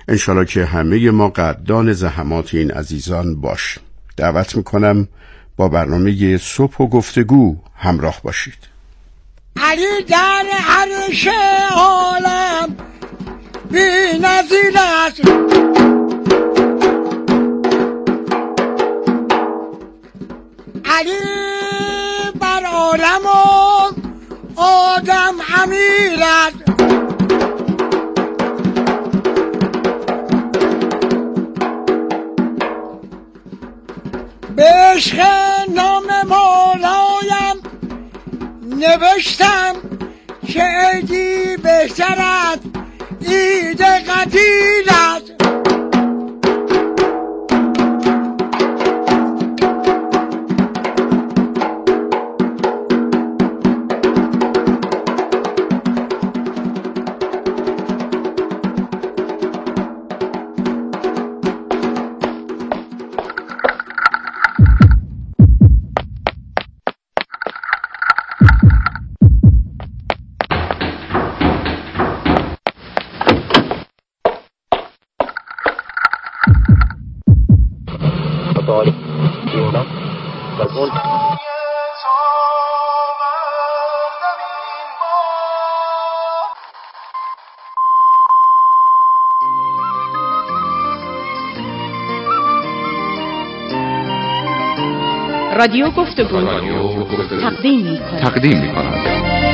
انشالله که همه ما قدردان زحمات این عزیزان باشیم. دعوت میکنم با برنامه صبح و گفتگو همراه باشید. علی در عرش عالم بی نظیر است، علی بر عالم و آدم امیر است. به عشق نام مولایم نوشتم که عیدی بهتر از عید قدیر است. رادیو گفتگو تقدیم می‌کند.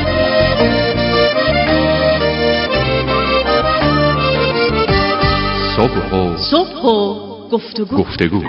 صبح و گفتگو.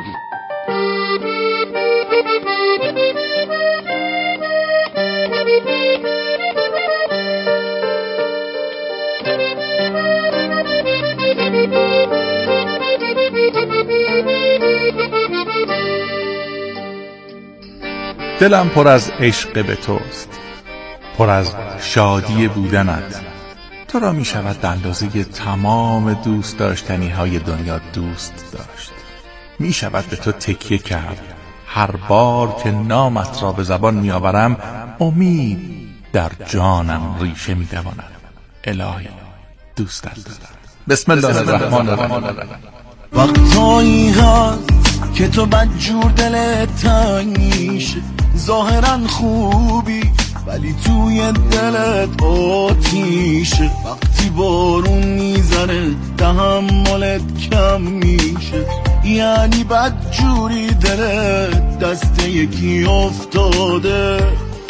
دلم پر از عشق به توست، پر از شادی بودنت. تو را می شود به اندازه تمام دوست داشتنی های دنیا دوست داشت. می شود به تو تکیه کرد. هر بار که نامت را به زبان می آورم امید در جانم ریشه می دواند. الهی دوستت دارم. بسم الله الرحمن الرحیم. وقتایی هست که تو بدجور دلت تنگ میشه، ظاهرا خوبی ولی توی دلت آتیشه. وقتی بارون میزنه تحملت کم میشه، یعنی بدجوری دلت دست یکی افتاده.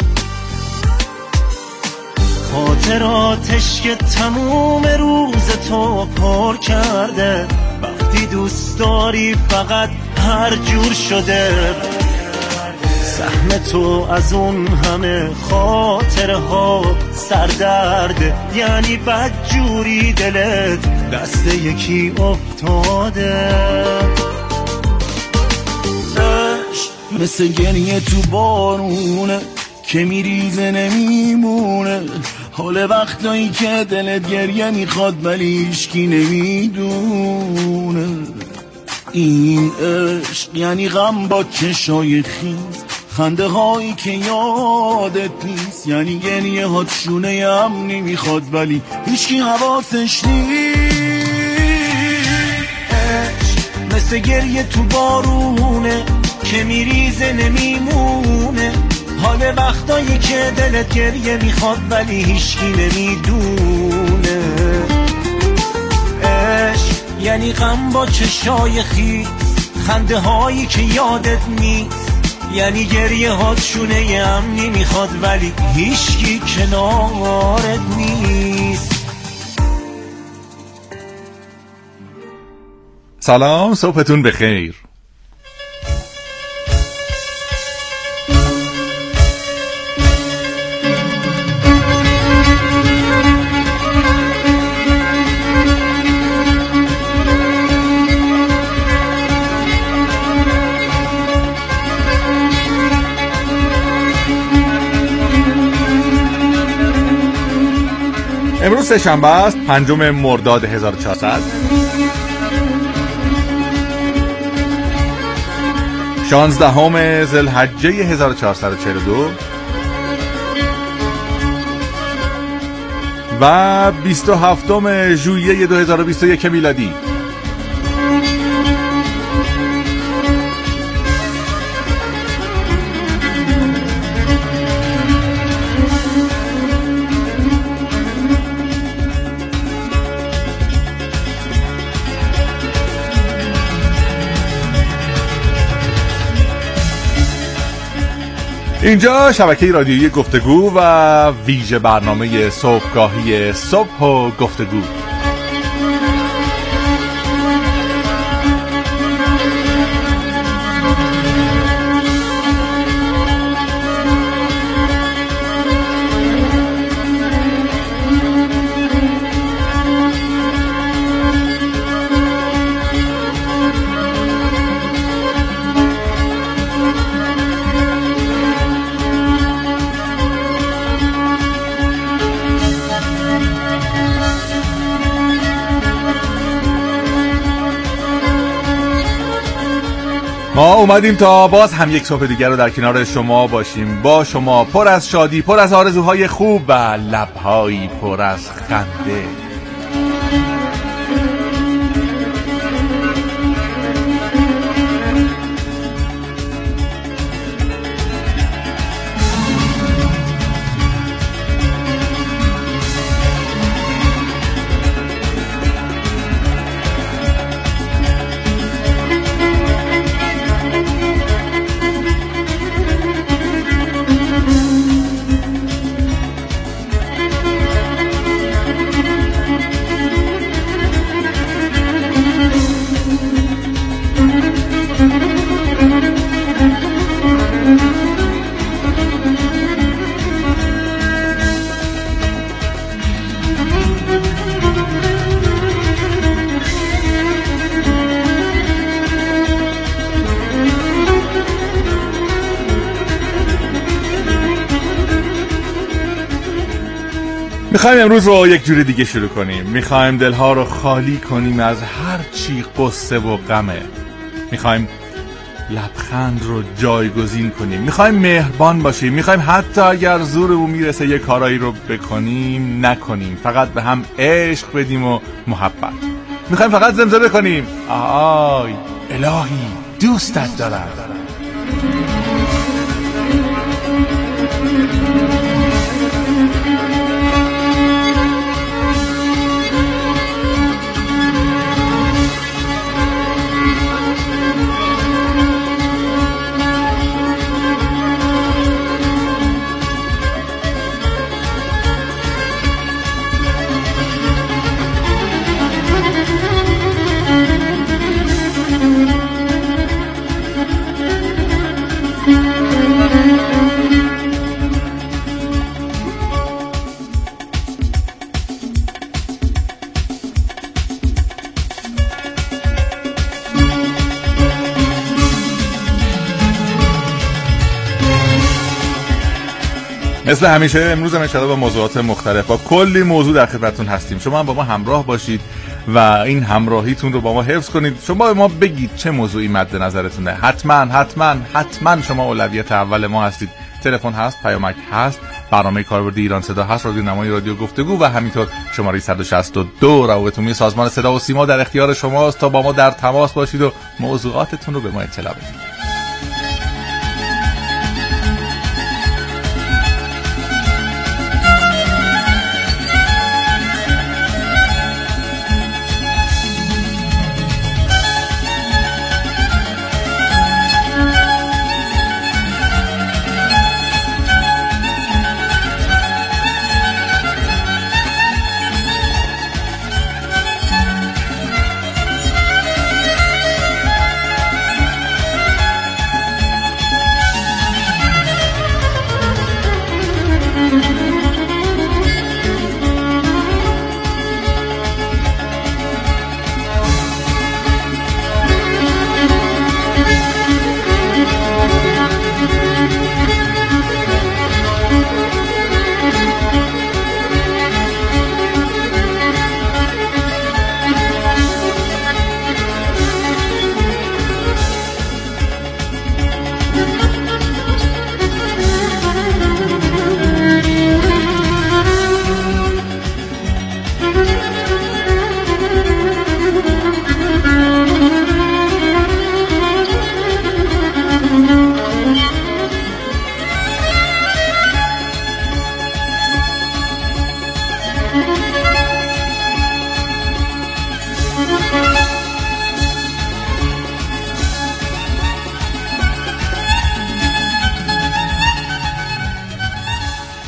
خاطراتش که تموم روز تو پر کرده، وقتی دوست داری فقط هر جور شده. سهم تو از اون همه خاطره ها سردرده، یعنی بدجوری دلت دست یکی افتاده. مثل گریه تو بارونه که میریزه نمیمونه، حال وقتایی که دلت گریه میخواد ولی هیچکی نمیدونه. این عشق یعنی غم با چشای خیز، خنده هایی که یادت نیست، یعنی گریه هات شونه هم نمیخواد ولی هیچکی حواسش نیست. عشق مثل گریه تو بارونه که میریزه نمیمونه، حال وقتایی که دلت گریه میخواد ولی هیچکی نمیدونه. عشق یعنی غم با چشای خیز، خنده هایی که یادت نیست، یعنی گریه هات شونه هم نمیخواد ولی هیچکی کنارت نیست. سلام، صبحتون بخیر. امروز سه‌شنبه است، 5 مرداد 1400، 16 ذوالحجه 1442 و 27 ژوئیه 2021 میلادی. اینجا شبکه رادیویی گفتگو و ویژه برنامه صبحگاهی صبح و گفتگو. ما اومدیم تا باز هم یک صبح دیگر رو در کنار شما باشیم، با شما پر از شادی، پر از آرزوهای خوب و لبهایی پر از خنده. میخوایم امروز رو یک جوری دیگه شروع کنیم. میخوایم دلها رو خالی کنیم از هر چی قصه و غمه. میخوایم لبخند رو جایگزین کنیم. میخوایم مهربان باشیم. میخوایم حتی اگر زورمون میرسه یک کارایی رو بکنیم نکنیم، فقط به هم عشق بدیم و محبت. میخوایم فقط زمزمه کنیم آی الهی دوستت دارم. مثل همیشه امروز هم انشاءالله با موضوعات مختلف، با کلی موضوع در خدمتتون هستیم. شما هم با ما همراه باشید و این همراهیتون رو با ما حفظ کنید. شما به ما بگید چه موضوعی مد نظرتونه. حتما شما اولویت اول ما هستید. تلفن هست، پیامک هست، برنامه کاربردی ایران صدا هست، رادیو نمای رادیو گفتگو و همینطور شماره 162 روابط عمومی سازمان صدا و سیما در اختیار شماست تا با ما در تماس باشید و موضوعاتتون رو به ما اطلاع بدید.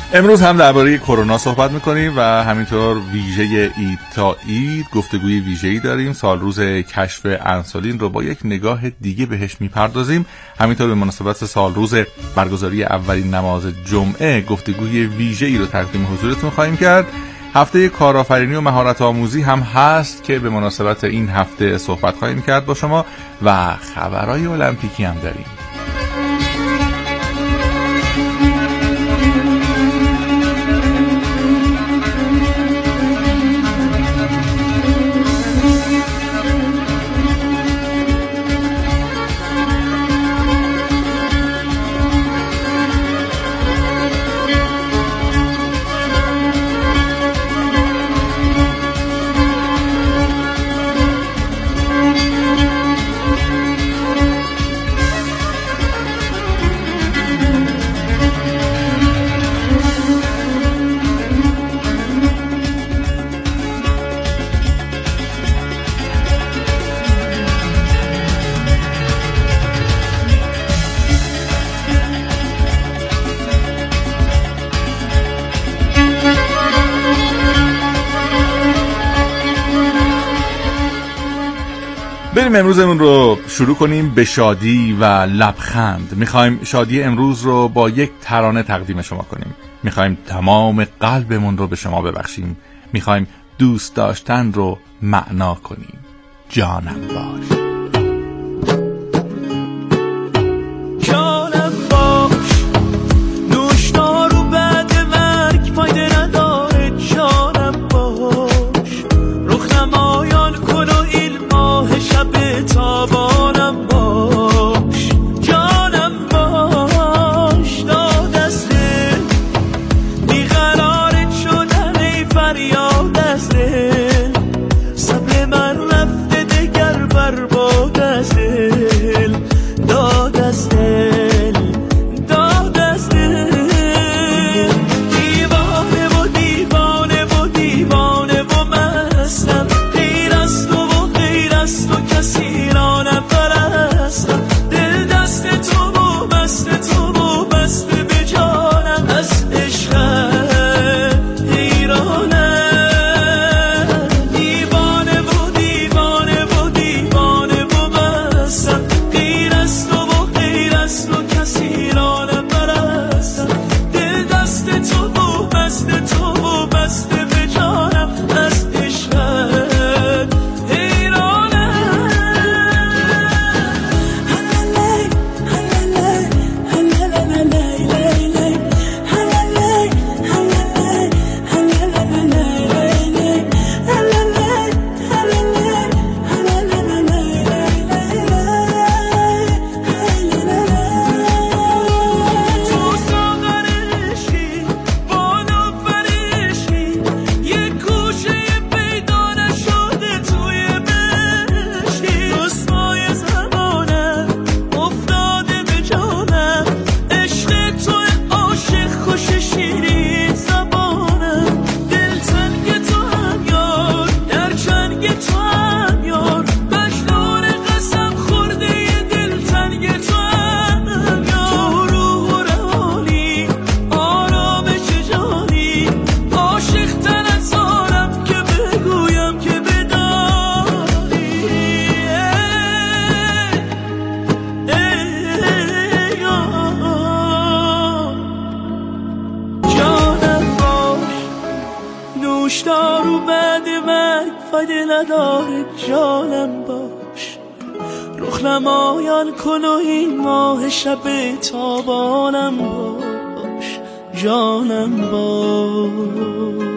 امروز هم درباره کرونا صحبت میکنیم و همینطور ویژه عید تا عید گفتگوی ویژه‌ای داریم. سال روز کشف انسولین رو با یک نگاه دیگه بهش میپردازیم. همینطور به مناسبت سال روز برگزاری اولین نماز جمعه گفتگوی ویژه‌ای رو تقدیم حضورتون خواهیم کرد. هفته کارآفرینی و مهارت آموزی هم هست که به مناسبت این هفته صحبت خواهیم کرد با شما و خبرهای المپیکی هم داریم. بریم امروزمون رو شروع کنیم به شادی و لبخند. میخوایم شادی امروز رو با یک ترانه تقدیم شما کنیم. میخوایم تمام قلبمون رو به شما ببخشیم. میخوایم دوست داشتن رو معنا کنیم. جانم باش، جانم باش، نوشدار و بعد مرگ فایده نداره. جانم باش، رخ نمایان کن و این ماه شب تابانم باش. جانم باش، داد از دل بیقرارت شدن ای فریاد از دل. صبر من رفته دگر برباد از دل. داد از دل، داد از دل. دیوانه و دیوانه و دیوانه و مستم. غیر از تو و غیر از تو کسی را نپرستم. دل دست تو و بست تو و بست به جانم. از عشقت حیرانم. دیوانه و دیوانه و دیوانه و مستم. غیر از تو و غیر از تو کسی را نپرستم. دل دست تو و بست تو و بست به جانم. از عشقت حیرانم. تو ساغر عشقی، بانو فرشی، یک گوشه پیدا نشده توی بهشتی. رسوای زمانم افتاده به جانم. عشق تو عاشق خوش شیرین زبانم. دل تنگ تو هم یار، در چنگ تو هم یار. مجنون قسم خورده دل تنگ تو هم یار. روح و روانی، آرامش جانی، عاشق تن از آنم که بگویم که بدانی. جانم باش، نوشدار و بعد مرگ فایده نداره. جانم باش، رخ نمایان کن و این ماه شب تابانم باش. جانم باش.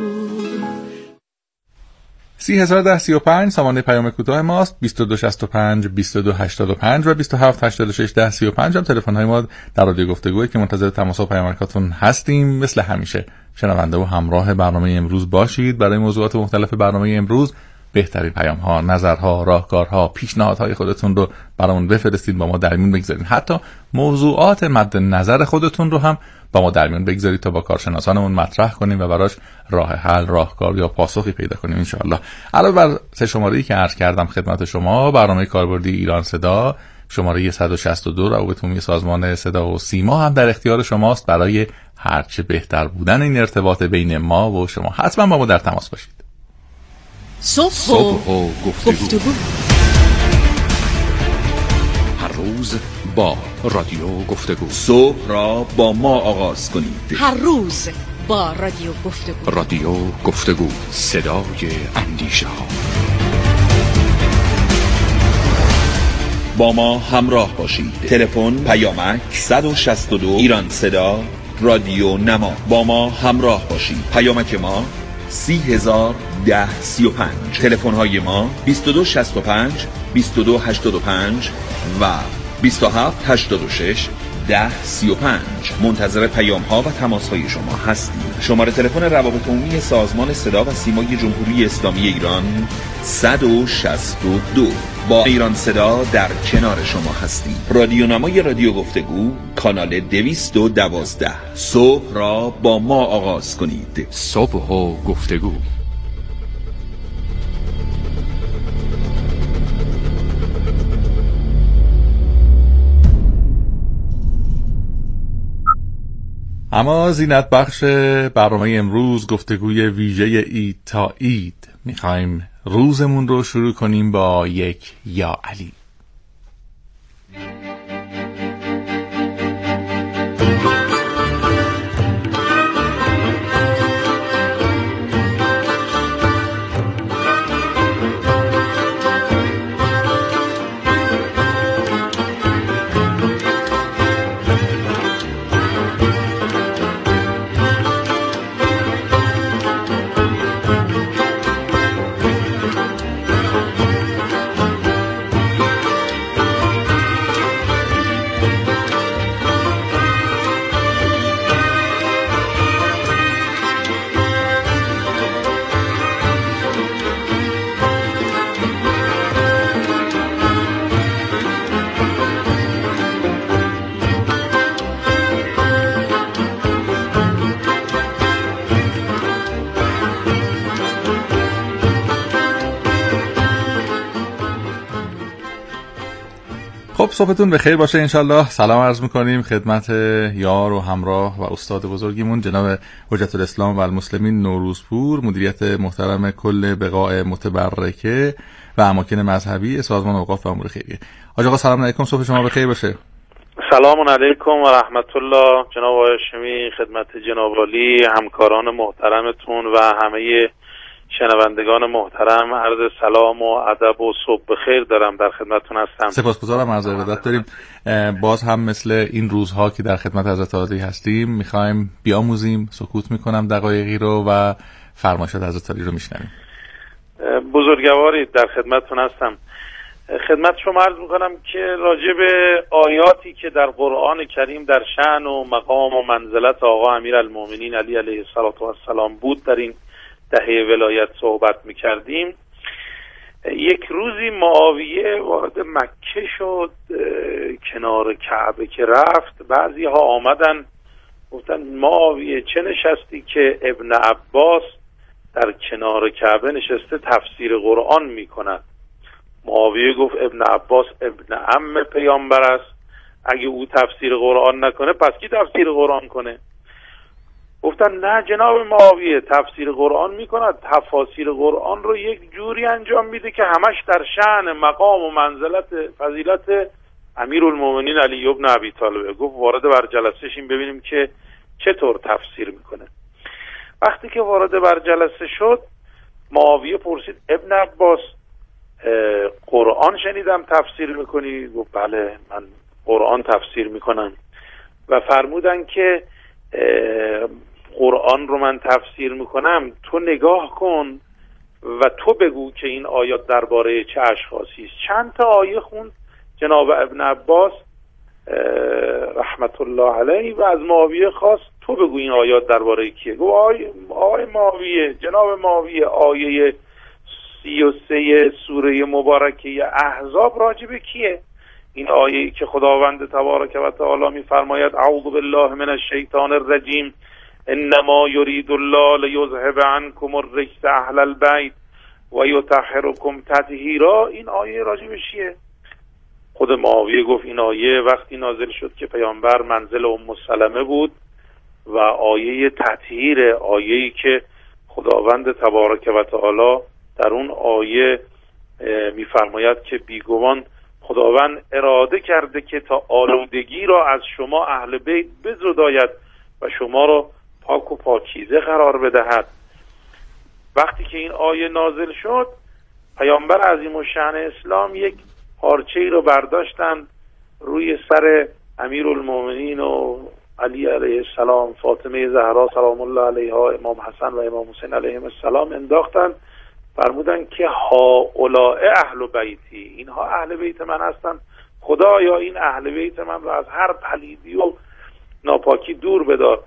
301035 سامانه پیام کوتاه ماست. 2265 2285 و 2786 1035 هم تلفن های ما در رادیو گفتگوه که منتظر تماس و پیامکاتون هستیم. مثل همیشه شنونده و همراه برنامه امروز باشید. برای موضوعات مختلف برنامه امروز بهترین پیام ها، نظرها، راهکارها، پیشنهادهای خودتون رو برامون بفرستید، با ما در میون بگذارید. حتی موضوعات مد نظر خودتون رو هم با ما در میون بگذارید تا با کارشناسانمون مطرح کنیم و براش راه حل، راهکار یا پاسخی پیدا کنیم ان شاء الله. علاوه بر سه شماره‌ای که عرض کردم خدمت شما، برنامه کاربردی ایران صدا شماره 162 روابط عمومی سازمان صدا و سیما هم در اختیار شماست برای هرچه بهتر بودن این ارتباط بین ما و شما. حتما با ما در تماس باشید. صبح و گفتگو. هر روز با رادیو گفتگو. صبح را با ما آغاز کنید. هر روز با رادیو گفتگو. رادیو گفتگو، صدای اندیشه ها. با ما همراه باشید. تلفن پیامک 162 ایران صدا رادیو نما. با ما همراه باشید. پیامک ما 301035. تلفن های ما 2265 2285 و 2786 1035. منتظر پیام ها و تماس های شما هستیم. شماره تلفن روابط عمومی سازمان صدا و سیمای جمهوری اسلامی ایران 162. با ایران صدا در کنار شما هستیم. رادیو نمای رادیو گفتگو، کانال 212. صبح را با ما آغاز کنید. صبح و گفتگو. اما زینت بخش برنامه امروز گفتگوی ویژه عید تا عید. میخوایم روزمون رو شروع کنیم با یک یا علی. صبحتون بخیر باشه انشالله. سلام عرض میکنیم خدمت یار و همراه و استاد بزرگیمون جناب حجت الاسلام و المسلمین نوروزپور، مدیریت محترم کل بقاع متبرکه و اماکن مذهبی سازمان اوقاف و امور خیریه. حاج آقا سلام علیکم، صبح شما بخیر باشه. سلام علیکم و رحمت الله. جناب هاشمی، خدمت جناب عالی، همکاران محترمتون و همه شنوندگان محترم عرض سلام و ادب و صبح بخیر دارم، در خدمتتون هستم. سپاسگزارم، عرض ارادت داریم. باز هم مثل این روزها که در خدمت حضرت عالی هستیم میخوایم بیاموزیم. سکوت میکنم دقایقی رو و فرمایشات حضرت عالی رو میشنویم. بزرگوارید، در خدمتتون هستم. خدمت شما عرض میکنم که راجع به آیاتی که در قرآن کریم در شأن و مقام و منزلت آقا امیرالمومنین علی علیه السلام بود در این دهه ولایت صحبت میکردیم. یک روزی معاویه وارد مکه شد، کنار کعبه که رفت بعضی ها آمدن گفتن معاویه چه نشستی که ابن عباس در کنار کعبه نشسته تفسیر قرآن میکند؟ معاویه گفت ابن عباس ابن عم پیامبر است، اگه او تفسیر قرآن نکنه پس کی تفسیر قرآن کنه؟ گفتن نه جناب معاویه، تفسیر قرآن میکند، تفاسیر قرآن رو یک جوری انجام میده که همش در شأن مقام و منزلت فضیلت امیرالمومنین علی ابن ابی طالب. گفت وارد بر جلسه شیم ببینیم که چطور تفسیر میکنه. وقتی که وارد بر جلسه شد معاویه پرسید ابن عباس قرآن شنیدم تفسیر میکنی؟ گفت بله من قرآن تفسیر میکنم. و فرمودن که قرآن رو من تفسیر میکنم، تو نگاه کن و تو بگو که این آیات درباره چه اشخاصی است. چند تا آیه خوند جناب ابن عباس رحمت الله علیه و از معاویه خواست تو بگو این آیات درباره کیه. گفت آیه معاویه، جناب معاویه، آیه 33 سوره مبارکه احزاب راجب کیه؟ این آیه‌ای که خداوند تبارک و تعالی می‌فرماید اعوذ بالله من الشیطان الرجیم انما یرید الله لیذهب عنکم الرجس اهل البیت و یطهرکم تطهیرا، این آیه راجب چیه؟ خود معاویه گفت این آیه وقتی نازل شد که پیامبر منزل ام سلمه بود و آیه تطهیر، آیه‌ای که خداوند تبارک و تعالی در اون آیه می‌فرماید که بیگمان خداوند اراده کرده که تا آلودگی را از شما اهل بیت بزداید و شما را پاک و پاکیزه قرار بدهد. وقتی که این آیه نازل شد، پیامبر عظیم الشأن اسلام یک پارچه‌ای رو برداشتن روی سر امیرالمومنین و علی علیه السلام، فاطمه زهرا سلام الله علیها، امام حسن و امام حسین علیهم السلام انداختن، فرمودن که هؤلاء اهل بیتی، اینها اهل بیت من هستند، خدایا این اهل بیت من را از هر پلیدی و ناپاکی دور بدار.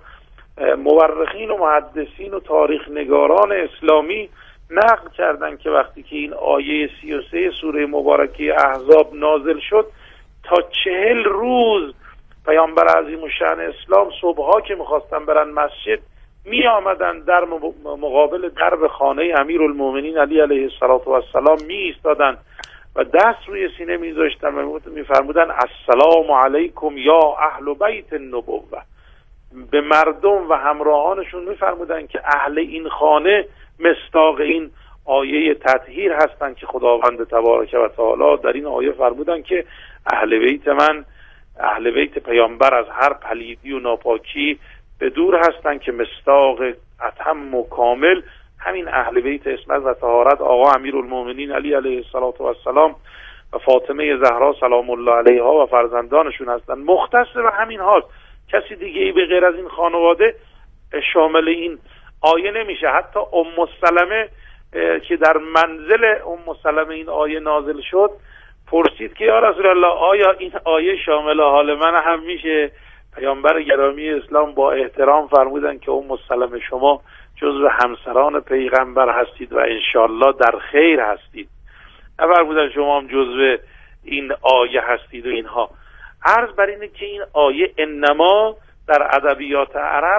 مورخین و محدثین و تاریخ نگاران اسلامی نقل کردند که وقتی که این آیه 33 سوره مبارکه احزاب نازل شد، تا 40 روز پیامبر عظیم الشأن اسلام صبحها که میخواستن برن مسجد می آمدن در مقابل درب خانه امیرالمومنین علی علیه السلام می ایستادن و دست روی سینه می ذاشتن و می فرمودن السلام علیکم یا اهل بیت النبوه. به مردم و همراهانشون می فرمودن که اهل این خانه مصداق این آیه تطهیر هستن که خداوند تبارک و تعالی در این آیه فرمودن که اهل بیت من، اهل بیت پیامبر از هر پلیدی و ناپاکی به دور هستن که مصداق اتم و کامل همین اهل بیت عصمت و طهارت آقا امیرالمومنین علی علیه السلام و فاطمه زهرا سلام الله علیها و فرزندانشون هستن. مختص به همین هاست، کسی دیگه ای به غیر از این خانواده شامل این آیه نمیشه. حتی ام سلمه که در منزل ام سلمه این آیه نازل شد پرسید که یا رسول الله آیا این آیه شامل حال من هم میشه؟ پیامبر گرامی اسلام با احترام فرمودن که ام سلمه شما جزو همسران پیغمبر هستید و انشالله در خیر هستید، نفرمودن شما هم جزو این آیه هستید و اینها. عرض بر اینه که این آیه انما در ادبیات عرب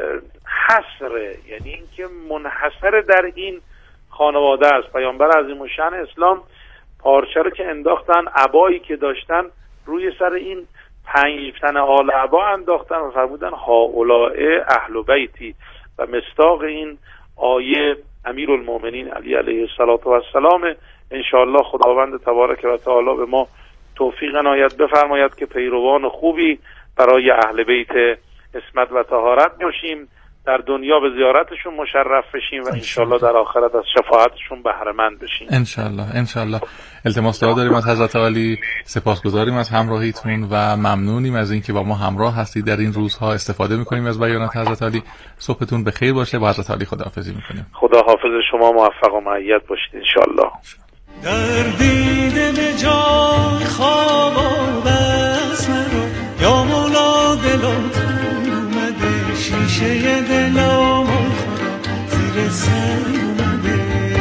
حصره، یعنی اینکه منحصر در این خانواده است. پیامبر عظیم الشأن اسلام پارچه رو که انداختن، عبایی که داشتن روی سر این 5 تن آل عبا انداختن و فرمودن هؤلاء اهل بیتی و مصداق این آیه امیرالمومنین علی علیه السلام. انشاءالله خداوند تبارک و تعالی به ما توفیق عنایت بفرماید که پیروان خوبی برای اهل بیت عصمت و طهارت باشیم، در دنیا به زیارتشون مشرف بشیم و انشالله در آخرت از شفاعتشون بهره مند بشیم. انشالله. التماس دعا داریم از حضرت عالی، سپاسگزاریم از همراهیتون و ممنونیم از اینکه با ما همراه هستید در این روزها. استفاده میکنیم از بیانات حضرت عالی. صبحتون بخیر باشه. با حضرت عالی خداحافظی میکنیم. خدا حافظ شما، موفق و مؤید باشید انشالله. در دیده به جای خواب آبست مرا یا مولا دلم اومده، شیشه دلم زیر سر اومده،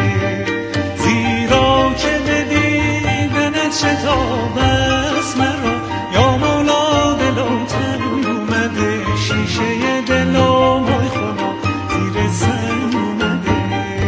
زیرا که به دیدنت شتابست مرا یا مولا دلم تنگ اومده، شیشه دلم خدا زیر سر اومده.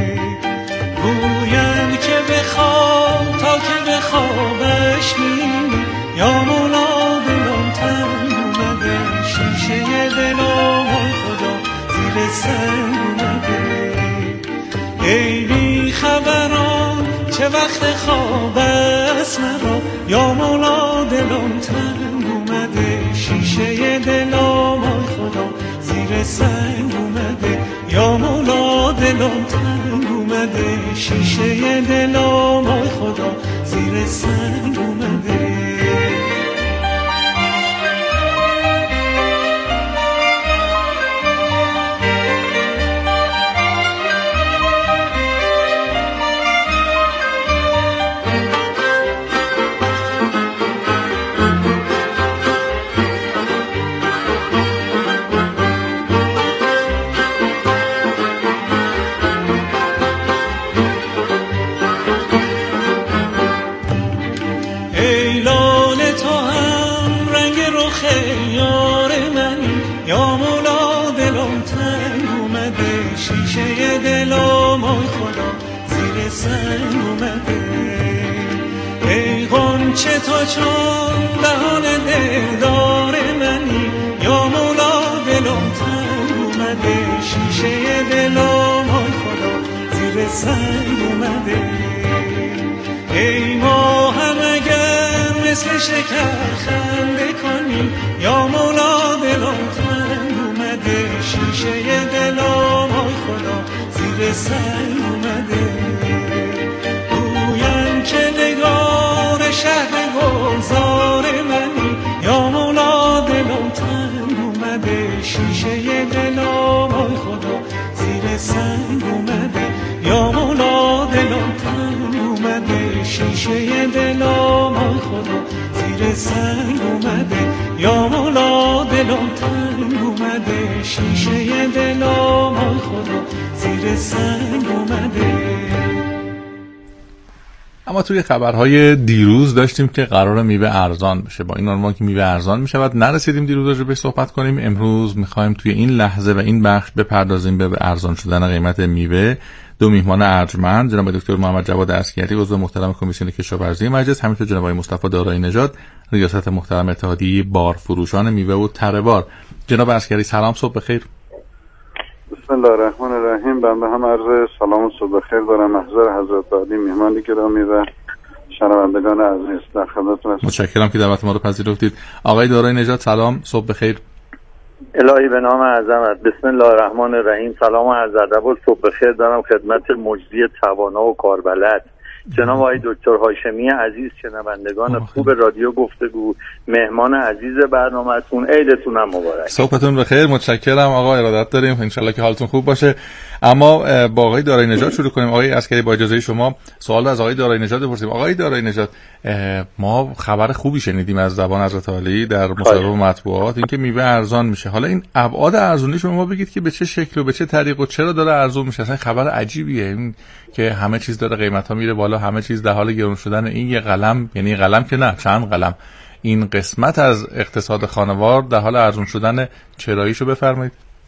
گوین که بخواب تا که بخوابش میمی یا مولا دلم تنگ اومده، شیشه دلم خدا زیر سر اومده. ای بی خبران چه وقت خواب است مرا یا مولا دلم تنگ اومده، شیشه دلم خدا زیر سنگ اومده یا مولا دلم تنگ اومده، شیشه دلم خدا زیر سنگ اومده. دلم خدا زیر سنگ اومده. ای چه تو چون دهان دلدار منی، یا مولا دلم تنگ اومده، شیشه دلم آی خدا زیر سنگ اومده. ای ماهم اگر مثل شکر خنده کنی، یا مولا دلم تنگ اومده، شیشه دلم آی خدا زیر سنگ اومده. گویم که نگار شهر گلزار منی، یا مولا دلم تنگ اومده، شیشه دلم آی خدا زیر سنگ اومده. یا مولا دلم تنگ اومده، شیشه دلم آی خدا زیر سنگ اومده. یا مولا دلم تنگ اومده، شیشه دلم آی خدا زیر سنگ اومده. اما توی خبرهای دیروز داشتیم که قرار میوه ارزان بشه. با این عنوان که میوه ارزان میشود نرسیدیم دیروز راجع بهش صحبت کنیم. امروز میخوایم توی این لحظه و این بخش بپردازیم به ارزان شدن قیمت میوه. دو میهمان ارجمند، جناب دکتر محمد جواد عسکری عضو محترم کمیسیون کشاورزی مجلس، همینطور جناب آقای مصطفی دارایی نژاد ریاست محترم اتحادیه بارفروشان میوه و تره‌بار. جناب عسکری سلام، صبح بخیر. بسم الله الرحمن الرحیم. بنده هم عرض سلام و صبح بخیر دارم محضر حضرت عالی، میهمان گرامی و شنوندگان عزیز در خدمتتون هستم. متشکرم که دعوت ما رو پذیرفتید. آقای دارایی نژاد سلام، صبح بخیر. الهی به نام اعظمت. بسم الله الرحمن الرحیم. سلام و عرض ادب و صبح بخیر دارم خدمت مجری توانا و کاربلد جناب آقای دکتر هاشمی عزیز، شنوندگان خوب رادیو گفتگو، مهمان عزیز برنامه‌تون، عیدتون هم مبارک. صبحتون بخیر. متشکرم آقا، ارادت داریم، انشالله که حالتون خوب باشه. اما با آقای دارایی نژاد شروع کنیم. آقای عسکری با اجازه شما سوال از آقای دارایی نژاد بپرسیم. آقای دارایی نژاد، ما خبر خوبی شنیدیم از زبان حضرت عالی در مصاحبه و مطبوعات، اینکه میوه ارزان میشه. حالا این ابعاد ارزونی شما بگید که به چه شکل و به چه طریق و چرا داره ارزون میشه؟ اصلا خبر عجیبیه این که همه چیز داره قیمتا میره بالا، همه چیز در حال گرون شدن. این یه قلم، یعنی قلم که نه، چند قلم، این قسمت از اقتصاد خانوار در حال ارزون شدن، چراییشو بفرمایید.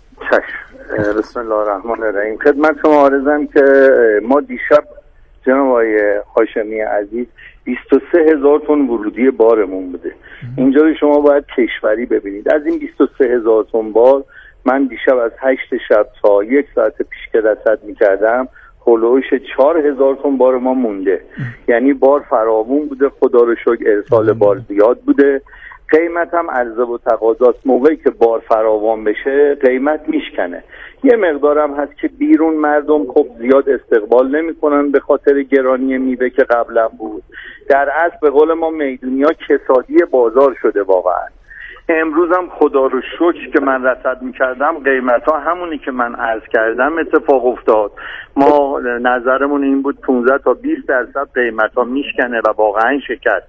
بسم الله الرحمن الرحیم. خدمت شما عرضم که ما دیشب جناب آقای هاشمی عزیز 23,000 تن ورودی بارمون بوده. اینجا شما باید کشوری ببینید. از این 23,000 تن بار من دیشب از 8 شب تا 1 ساعت پیش که رصد میکردم هولوش 4,000 تن بار ما مونده. یعنی بار فراوون بوده، خدا رو شکر ارسال بار زیاد بوده. قیمت هم عرضه و تقاضاست. موقعی که بار فراوان بشه قیمت میشکنه. یه مقدارم هست که بیرون مردم خب زیاد استقبال نمیکنن به خاطر گرانی میوه که قبلا بود. در اصل به قول ما میدونیا کسادی بازار شده واقعا. امروز هم خدا رو شکر که من رصد میکردم قیمت ها همونی که من عرض کردم اتفاق افتاد. ما نظرمون این بود 15 تا 20% قیمت ها میشکنه و واقعا شکست.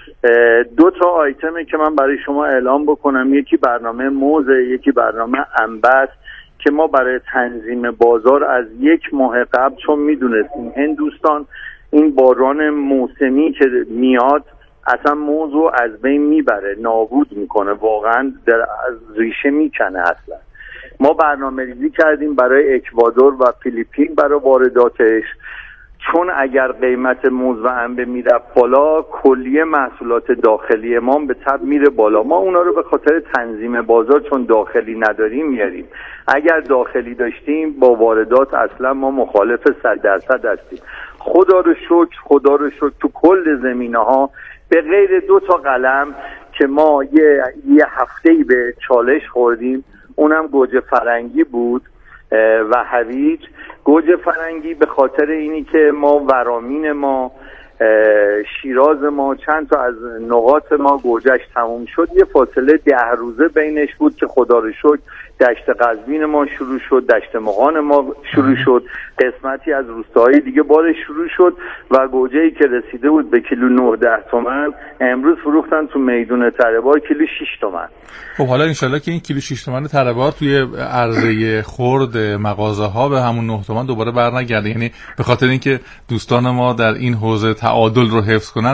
2 تا آیتمی که من برای شما اعلام بکنم، یکی برنامه موزه، یکی برنامه انبست که ما برای تنظیم بازار از 1 ماه قبل، چون میدونستیم هندوستان این باران موسمی که میاد اصلا موضوع از بین میبره، نابود میکنه، واقعا از ریشه میکنه. اصلا ما برنامه ریزی کردیم برای اکوادور و فیلیپین برای وارداتش، چون اگر قیمت موز و انبه میره بالا کلیه محصولات داخلی ما به تبع میره بالا. ما اونا رو به خاطر تنظیم بازار چون داخلی نداریم میاریم. اگر داخلی داشتیم با واردات اصلا ما مخالف 100% هستیم. خدا رو شکر تو کل زمینه ها به غیر 2 تا قلم که ما یه هفته‌ای به چالش خوردیم، اونم گوجه فرنگی بود و هویج. گوجه فرنگی به خاطر اینی که ما ورامین ما، شیراز ما، چند تا از نقاط ما گوجهش تموم شد، یه فاصله 10 روزه بینش بود که خدا رو شکر دشت قزوین ما شروع شد، دشت مغان ما شروع شد، قسمتی از روستاهای دیگه بارش شروع شد و گوجه‌ای که رسیده بود به کیلو 9-10 تومن امروز فروختن تو میدون تره‌بار کیلو 6 تومن. خب حالا انشالله که این کیلو 6 تومن تره‌بار توی عرضه خرد مغازه‌ها به همون 9 تومن دوباره برنگرده. یعنی به خاطر اینکه دوستان ما در این حوزه تعادل رو حفظ کنن